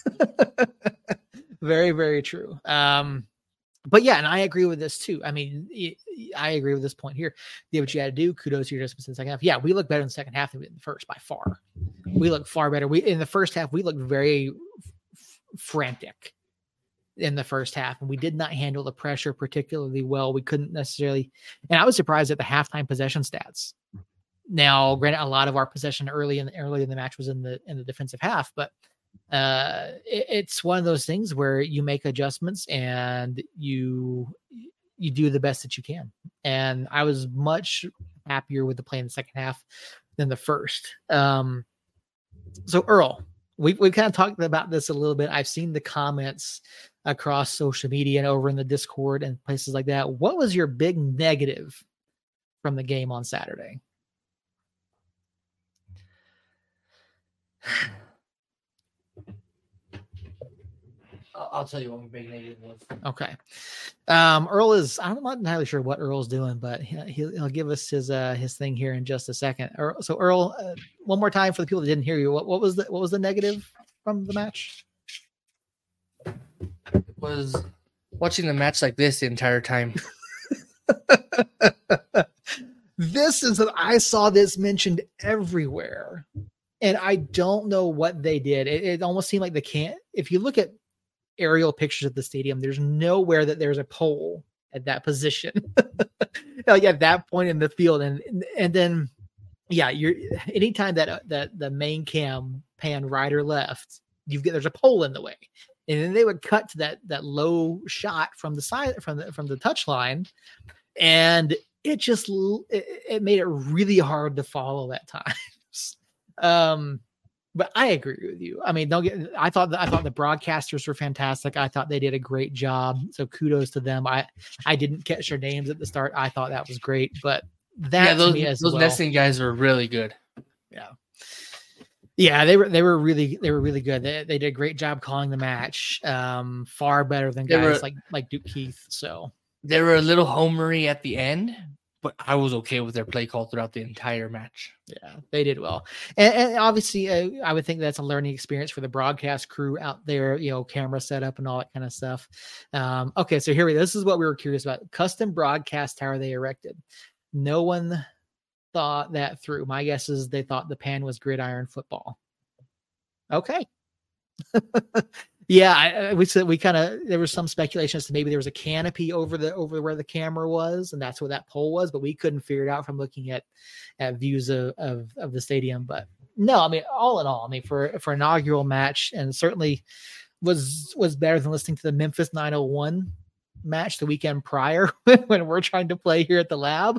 Very, very true. But yeah, and I agree with this too. I mean, I agree with this point here. You have what you had to do. Kudos to your adjustments in the second half. Yeah, we look better in the second half than we did in the first by far. We look far better. In the first half, we looked very frantic in the first half, and we did not handle the pressure particularly well. We couldn't necessarily, and I was surprised at the halftime possession stats. Now, granted, a lot of our possession early in the match was in the defensive half, but it's one of those things where you make adjustments and you do the best that you can. And I was much happier with the play in the second half than the first. So Earl, we've kind of talked about this a little bit. I've seen the comments across social media and over in the Discord and places like that. What was your big negative from the game on Saturday? I'll tell you what my big negative was. Okay. Earl is, I'm not entirely sure what Earl's doing, but he'll give us his thing here in just a second. So Earl, one more time for the people that didn't hear you. What was the negative from the match? Was watching the match like this the entire time. I saw this mentioned everywhere, and I don't know what they did. It almost seemed like if you look at aerial pictures of the stadium, there's nowhere that there's a pole at that position. Like at that point in the field, and then yeah, anytime that the main cam pan right or left, there's a pole in the way, and then they would cut to that low shot from the side from the touch line, and it made it really hard to follow at times. But I agree with you. I mean, I thought the broadcasters were fantastic. I thought they did a great job. So kudos to them. I didn't catch their names at the start. I thought that was great, but that to me as those well. Messing guys were really good. Yeah. Yeah, they were really good. They did a great job calling the match. Far better than guys like Duke Keith. So they were a little homery at the end, but I was okay with their play call throughout the entire match. Yeah, they did well. And obviously, I would think that's a learning experience for the broadcast crew out there, camera setup and all that kind of stuff. Okay, so this is what we were curious about. Custom broadcast tower they erected. No one thought that through. My guess is they thought the pan was gridiron football. Okay. Yeah, we kind of, there was some speculation as to maybe there was a canopy over where the camera was, and that's where that pole was, but we couldn't figure it out from looking at views of the stadium. But no, I mean, all in all, I mean, for inaugural match, and certainly was better than listening to the Memphis 901 match the weekend prior when we're trying to play here at the lab.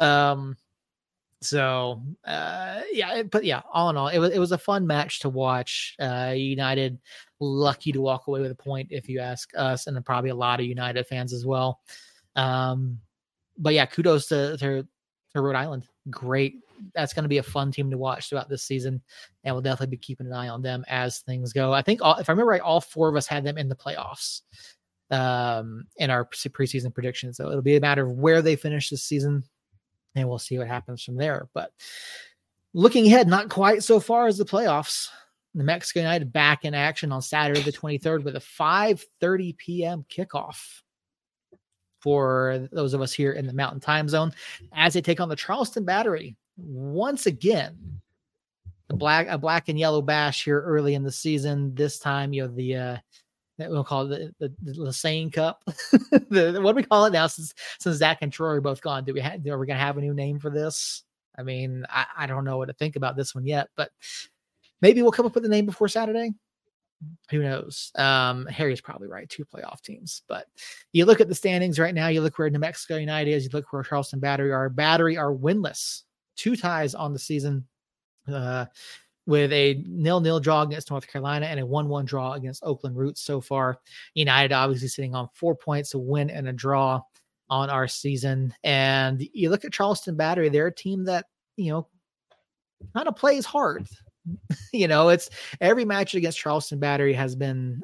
So all in all, it was a fun match to watch. United lucky to walk away with a point, if you ask us, and then probably a lot of United fans as well. But yeah, kudos to Rhode Island. Great. That's going to be a fun team to watch throughout this season, and we'll definitely be keeping an eye on them as things go. I think if I remember right, all four of us had them in the playoffs in our preseason predictions. So it'll be a matter of where they finish this season, and we'll see what happens from there. But looking ahead, not quite so far as the playoffs. New Mexico United back in action on Saturday the 23rd with a 5:30 p.m. kickoff for those of us here in the Mountain Time Zone as they take on the Charleston Battery. Once again, a black and yellow bash here early in the season. This time, we'll call it the Lassane Cup. What do we call it now since Zach and Troy are both gone? Are we going to have a new name for this? I mean, I don't know what to think about this one yet, but maybe we'll come up with a name before Saturday. Who knows? Harry's probably right. 2 playoff teams, but you look at the standings right now. You look where New Mexico United is. You look where Charleston Battery are. Battery are winless. 2 ties on the season. With a 0-0 draw against North Carolina and a 1-1 draw against Oakland Roots so far. United obviously sitting on 4 points, a win and a draw on our season. And you look at Charleston Battery, they're a team that, kind of plays hard. It's every match against Charleston Battery has been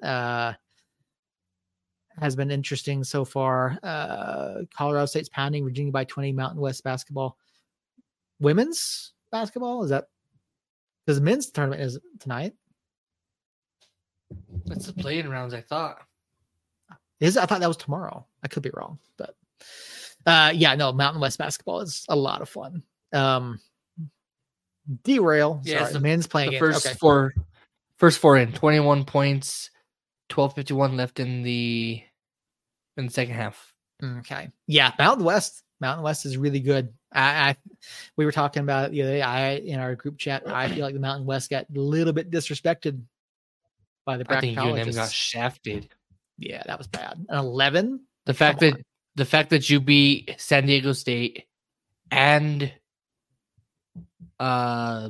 interesting so far. Colorado State's pounding Virginia by 20, Mountain West basketball. Women's basketball, is that? Because the men's tournament is tonight. That's the play-in rounds, I thought. I thought that was tomorrow. I could be wrong, but Mountain West basketball is a lot of fun. Derail. Yeah, sorry, the men's playing the first four in 21 points, 12:51 left in the second half. Okay. Yeah, Mountain West is really good. We were talking about it the other day. In our group chat, I feel like the Mountain West got a little bit disrespected by the bracketologists. I think UNM got shafted. Yeah, that was bad. An 11. The fact that you beat San Diego State and the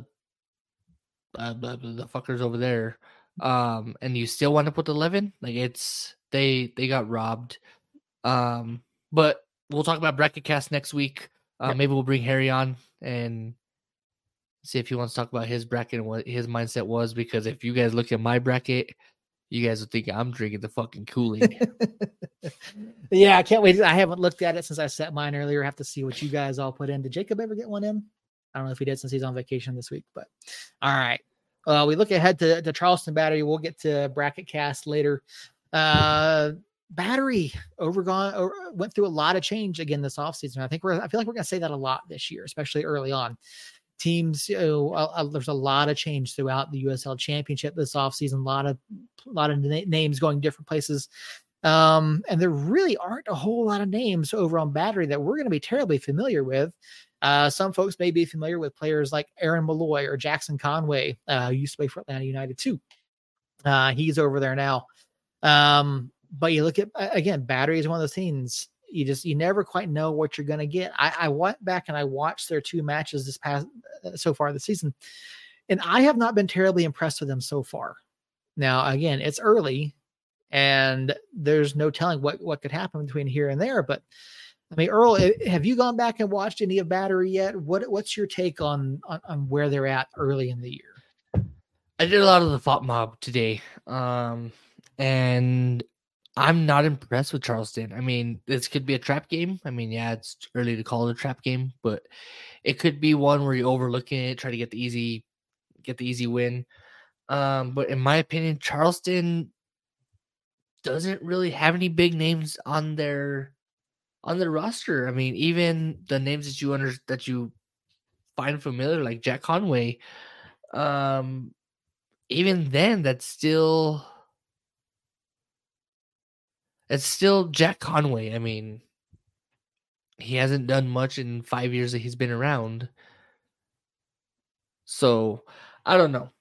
fuckers over there, and you still want to put 11, like they got robbed. But we'll talk about bracket cast next week. Maybe we'll bring Harry on and see if he wants to talk about his bracket and what his mindset was, because if you guys look at my bracket, you guys will think I'm drinking the fucking Kool-Aid. Yeah, I can't wait. I haven't looked at it since I set mine earlier. I have to see what you guys all put in. Did Jacob ever get one in? I don't know if he did since he's on vacation this week, but all right. We look ahead to Charleston Battery. We'll get to bracket cast later. Battery went through a lot of change again this offseason. I feel like we're going to say that a lot this year, especially early on. Teams, there's a lot of change throughout the USL Championship this offseason. A lot of names going different places. And there really aren't a whole lot of names over on Battery that we're going to be terribly familiar with. Some folks may be familiar with players like Aaron Malloy or Jackson Conway, who used to play for Atlanta United too. He's over there now. But you look at, again, Battery is one of those teams. You never quite know what you're going to get. I went back and I watched their 2 matches so far this season. And I have not been terribly impressed with them so far. Now, again, it's early and there's no telling what could happen between here and there. But I mean, Earl, have you gone back and watched any of Battery yet? What's your take on where they're at early in the year? I did a lot of the Thought Mob today, and I'm not impressed with Charleston. I mean, this could be a trap game. I mean, yeah, it's early to call it a trap game, but it could be one where you're overlooking it, try to get the easy win. But in my opinion, Charleston doesn't really have any big names on their roster. I mean, even the names that you find familiar, like Jack Conway, even then, that's still Jack Conway. I mean, he hasn't done much in 5 years that he's been around. So I don't know.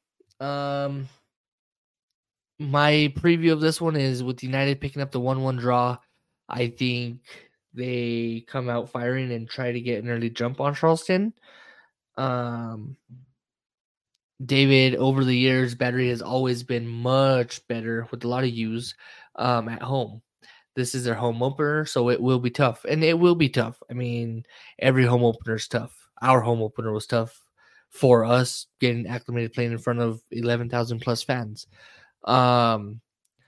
My preview of this one is with United picking up the 1-1 draw. I think they come out firing and try to get an early jump on Charleston. David, over the years, Battery has always been much better with a lot of U's at home. This is their home opener, so it will be tough. And it will be tough. I mean, every home opener is tough. Our home opener was tough for us, getting acclimated playing in front of 11,000 plus fans. I'm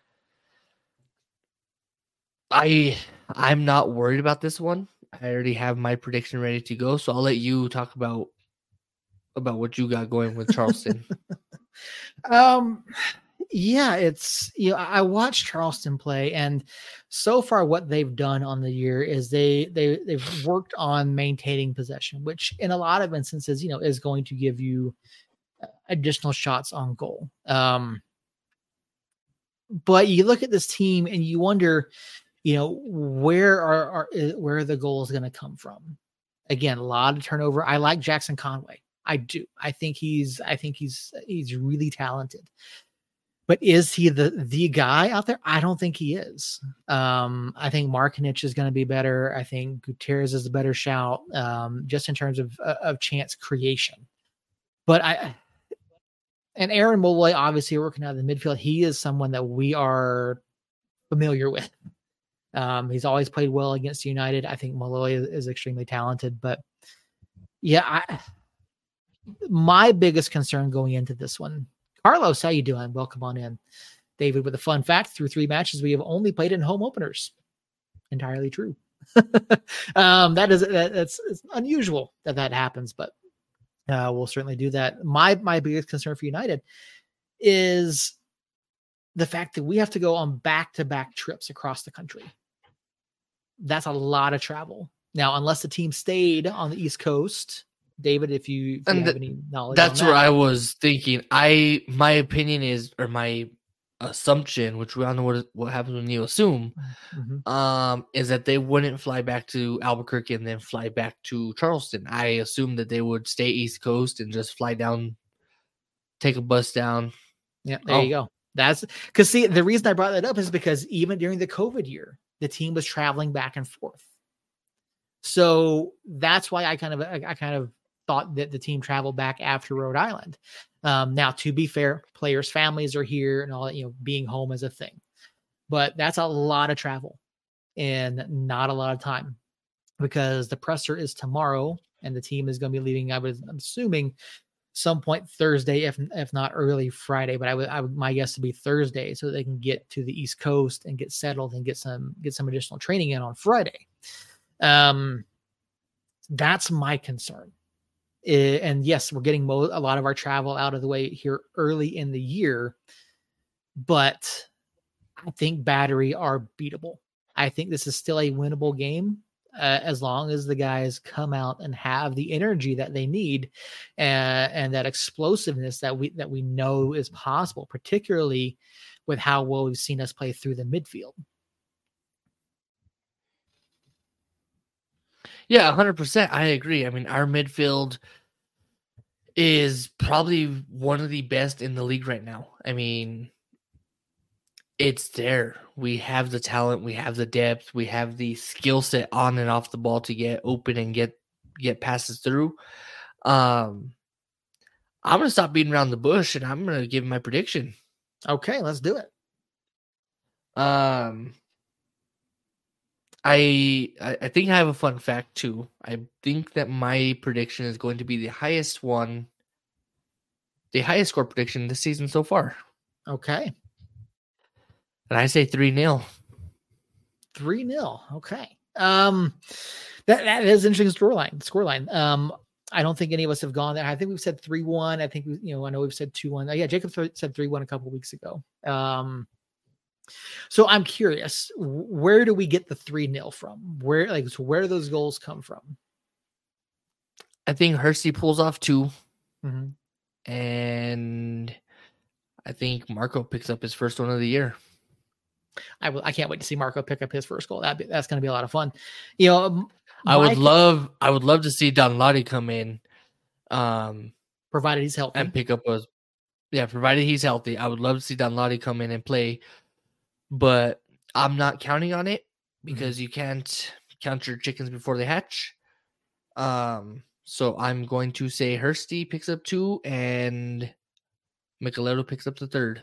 not worried about this one. I already have my prediction ready to go, so I'll let you talk about what you got going with Charleston. Yeah, it's, I watched Charleston play, and so far what they've done on the year is they've worked on maintaining possession, which in a lot of instances, is going to give you additional shots on goal. But you look at this team and you wonder, where are the goals going to come from? Again, a lot of turnover. I like Jackson Conway. I do. I think he's really talented. But is he the guy out there? I don't think he is. I think Markinich is going to be better. I think Gutierrez is a better shout, just in terms of chance creation. But and Aaron Molloy, obviously working out of the midfield, he is someone that we are familiar with. He's always played well against United. I think Molloy is extremely talented. But yeah, my biggest concern going into this one, Carlos, how you doing? Welcome on in. David with a fun fact: through 3 matches, we have only played in home openers. Entirely true. That's unusual that happens, but we'll certainly do that. My biggest concern for United is the fact that we have to go on back-to-back trips across the country. That's a lot of travel. Now, unless the team stayed on the East Coast, David, if you have any knowledge, that's where I was thinking. My opinion is, or my assumption, which we all know what happens when you assume, is that they wouldn't fly back to Albuquerque and then fly back to Charleston. I assume that they would stay East Coast and just fly down, take a bus down. Yeah, there you go. That's because, see, the reason I brought that up is because even during the COVID year, the team was traveling back and forth. So that's why I kind of thought that the team traveled back after Rhode Island. Now, to be fair, players' families are here and all that, being home is a thing. But that's a lot of travel and not a lot of time, because the presser is tomorrow and the team is going to be leaving, I'm assuming, some point Thursday, if not early Friday. But I would my guess would be Thursday, so they can get to the East Coast and get settled and get some additional training in on Friday. That's my concern. And yes, we're getting a lot of our travel out of the way here early in the year, but I think Battery are beatable. I think this is still a winnable game, as long as the guys come out and have the energy that they need, and that explosiveness that we know is possible, particularly with how well we've seen us play through the midfield. Yeah, 100%. I agree. I mean, our midfield is probably one of the best in the league right now. I mean, it's there. We have the talent, we have the depth, we have the skill set on and off the ball to get open and get passes through. I'm I'm going to stop beating around the bush and I'm going to give my prediction. Okay, let's do it. I think I have a fun fact too. I think that my prediction is going to be the highest score prediction this season so far. Okay. And I say 3-0. 3-0. Okay. That is an interesting scoreline. I don't think any of us have gone there. I think we've said 3-1. I think I know we've said 2-1. Yeah, Jacob said 3-1 a couple of weeks ago. So I'm curious, where do we get the 3-0 from? Where do those goals come from? I think Hursty pulls off 2. Mm-hmm. And I think Marco picks up his first one of the year. I can't wait to see Marco pick up his first goal. That's going to be a lot of fun. I would love to see Danladi come in, provided he's healthy, and pick up provided he's healthy. I would love to see Danladi come in and play, but I'm not counting on it because you can't count your chickens before they hatch. So I'm going to say Hursty picks up 2 and Micheledo picks up the 3rd.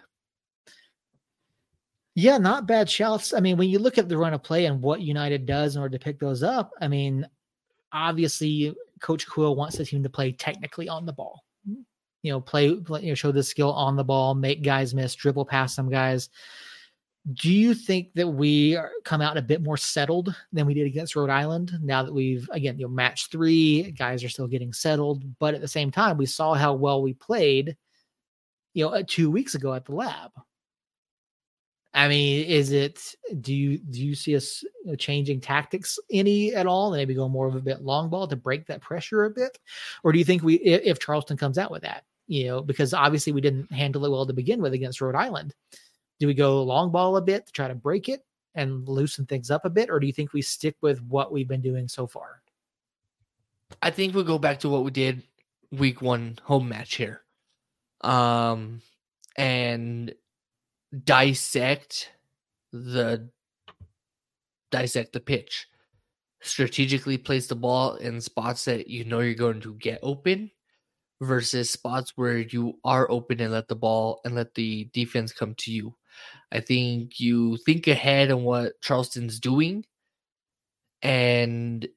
Yeah, not bad shouts. I mean, when you look at the run of play and what United does in order to pick those up, I mean, obviously Coach Quill wants the team to play technically on the ball. Play show the skill on the ball, make guys miss, dribble past some guys. Do you think that we come out a bit more settled than we did against Rhode Island? Now that we've, again, match 3, guys are still getting settled, but at the same time, we saw how well we played, 2 weeks ago at the Lab. I mean, do you see us changing tactics any at all? And maybe go more of a bit long ball to break that pressure a bit? Or do you think if Charleston comes out with that, because obviously we didn't handle it well to begin with against Rhode Island, do we go long ball a bit to try to break it and loosen things up a bit? Or do you think we stick with what we've been doing so far? I think we'll go back to what we did week 1 home match here. And dissect the pitch, strategically place the ball in spots that you're going to get open versus spots where you are open and let the defense come to you. I think you think ahead on what Charleston's doing and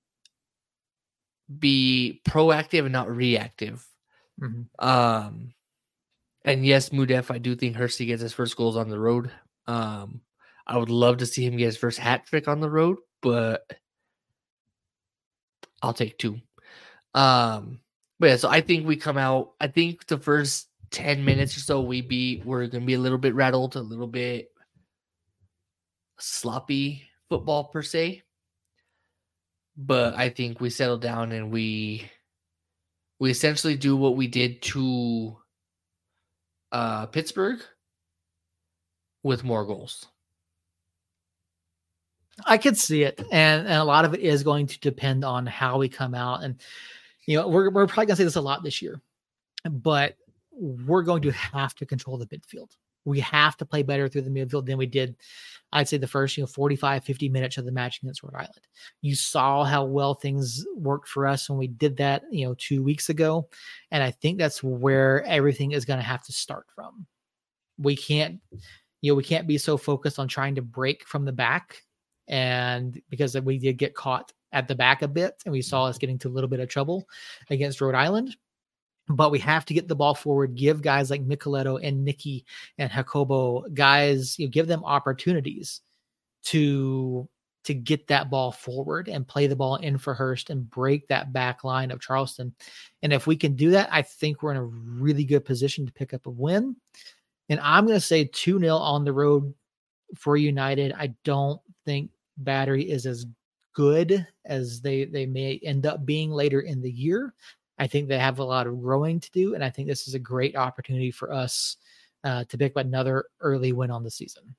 be proactive and not reactive. Mm-hmm. And yes, Mudef, I do think Hursty gets his first goals on the road. I would love to see him get his first hat trick on the road, but I'll take 2. But yeah, so I think we come out. I think the first 10 minutes or so, we're going to be a little bit rattled, a little bit sloppy football per se. But I think we settle down and we essentially do what we did to Pittsburgh with more goals. I could see it, and a lot of it is going to depend on how we come out. And we're probably gonna say this a lot this year, but we're going to have to control the midfield. We have to play better through the midfield than we did, I'd say, the first 45, 50 minutes of the match against Rhode Island. You saw how well things worked for us when we did that 2 weeks ago, and I think that's where everything is going to have to start from. We can't be so focused on trying to break from the back, and because we did get caught at the back a bit, and we saw us getting to a little bit of trouble against Rhode Island. But we have to get the ball forward, give guys like Micheledo and Nicky and Jacobo, guys, give them opportunities to get that ball forward and play the ball in for Hurst and break that back line of Charleston. And if we can do that, I think we're in a really good position to pick up a win. And I'm going to say 2-0 on the road for United. I don't think Battery is as good as they may end up being later in the year. I think they have a lot of growing to do, and I think this is a great opportunity for us to pick up another early win on the season.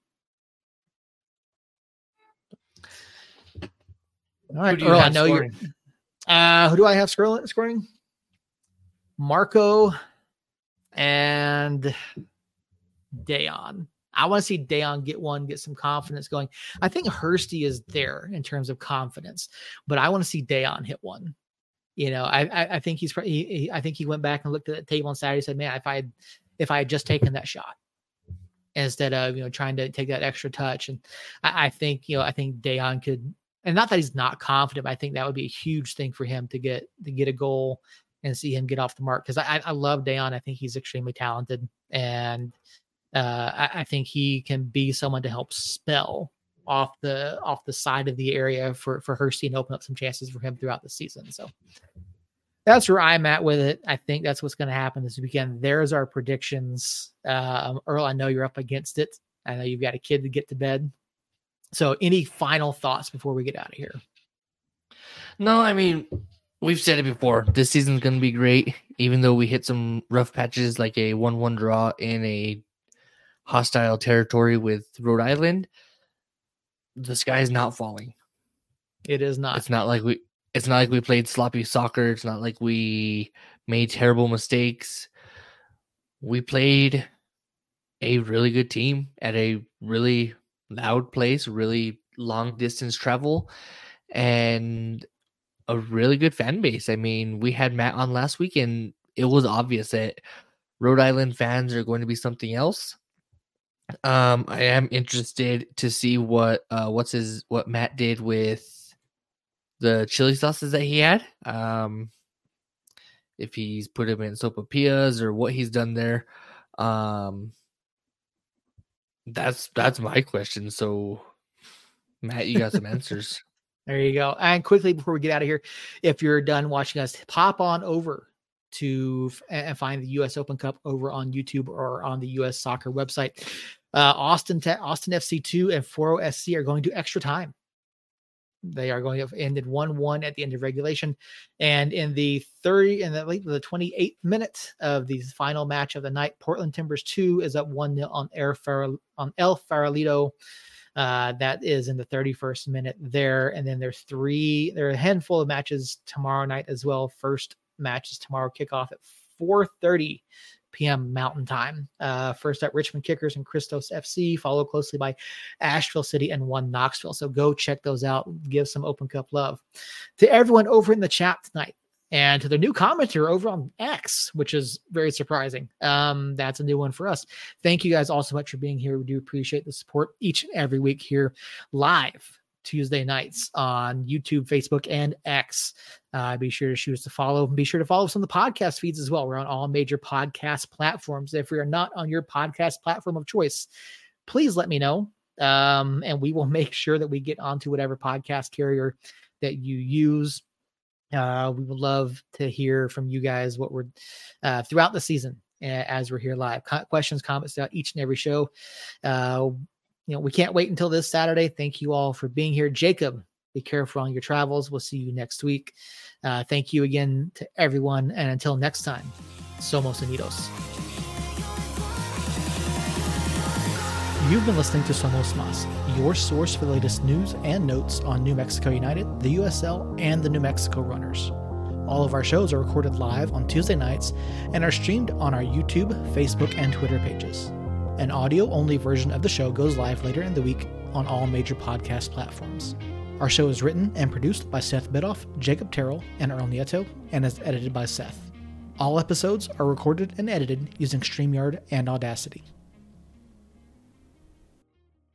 All right, Earl, I know you're. Who do I have scoring? Marco and Dayon. I want to see Dayon get some confidence going. I think Hursty is there in terms of confidence, but I want to see Dayon hit one. I think I think he went back and looked at the table on Saturday and said, man, if I had just taken that shot instead of, trying to take that extra touch. And I think Dejan could, and not that he's not confident, but I think that would be a huge thing for him to get a goal and see him get off the mark. Cause I love Dejan. I think he's extremely talented, and I think he can be someone to help spell off the side of the area for Hershey and open up some chances for him throughout the season. So that's where I'm at with it. I think that's what's going to happen this weekend. There's our predictions. Earl, I know you're up against it. I know you've got a kid to get to bed. So any final thoughts before we get out of here? No, I mean, we've said it before. This season's going to be great, even though we hit some rough patches like a 1-1 draw in a hostile territory with Rhode Island. The sky is not falling. It is not. It's not like we played sloppy soccer. It's not like we made terrible mistakes. We played a really good team at a really loud place, really long distance travel, and a really good fan base. I mean, we had Matt on last week, and it was obvious that Rhode Island fans are going to be something else. I am interested to see what Matt did with the chili sauces that he had. If he's put them in sopapillas or what he's done there. That's my question. So, Matt, you got some answers. There you go. And quickly before we get out of here, if you're done watching us, pop on over to and find the U.S. Open Cup over on YouTube or on the U.S. Soccer website. Austin FC2 and Foro SC are going to extra time. They are going to have ended 1-1 at the end of regulation, and in the 28th minute of the final match of the night, Portland Timbers 2 is up 1-0 on El Farolito. That is in the 31st minute there, and then there are a handful of matches tomorrow night as well. First match is tomorrow, kickoff at 4:30 p.m. Mountain Time. First up, Richmond Kickers and Christos FC, followed closely by Asheville City and One Knoxville. So go check those out. Give some Open Cup love to everyone over in the chat tonight, and to the new commenter over on X, which is very surprising. That's a new one for us. Thank you guys all so much for being here. We do appreciate the support each and every week here live Tuesday nights on YouTube, Facebook, and X. Be sure to shoot us to follow. Be sure to follow us on the podcast feeds as well. We're on all major podcast platforms. If we are not on your podcast platform of choice, please let me know. And we will make sure that we get onto whatever podcast carrier that you use. We would love to hear from you guys what we're throughout the season as we're here live. Questions, comments throughout each and every show. We can't wait until this Saturday. Thank you all for being here. Jacob, be careful on your travels. We'll see you next week. Thank you again to everyone. And until next time, Somos Unidos. You've been listening to Somos Mas, your source for the latest news and notes on New Mexico United, the USL, and the New Mexico Runners. All of our shows are recorded live on Tuesday nights and are streamed on our YouTube, Facebook, and Twitter pages. An audio-only version of the show goes live later in the week on all major podcast platforms. Our show is written and produced by Seth Bidoff, Jacob Terrell, and Earl Nieto, and is edited by Seth. All episodes are recorded and edited using StreamYard and Audacity.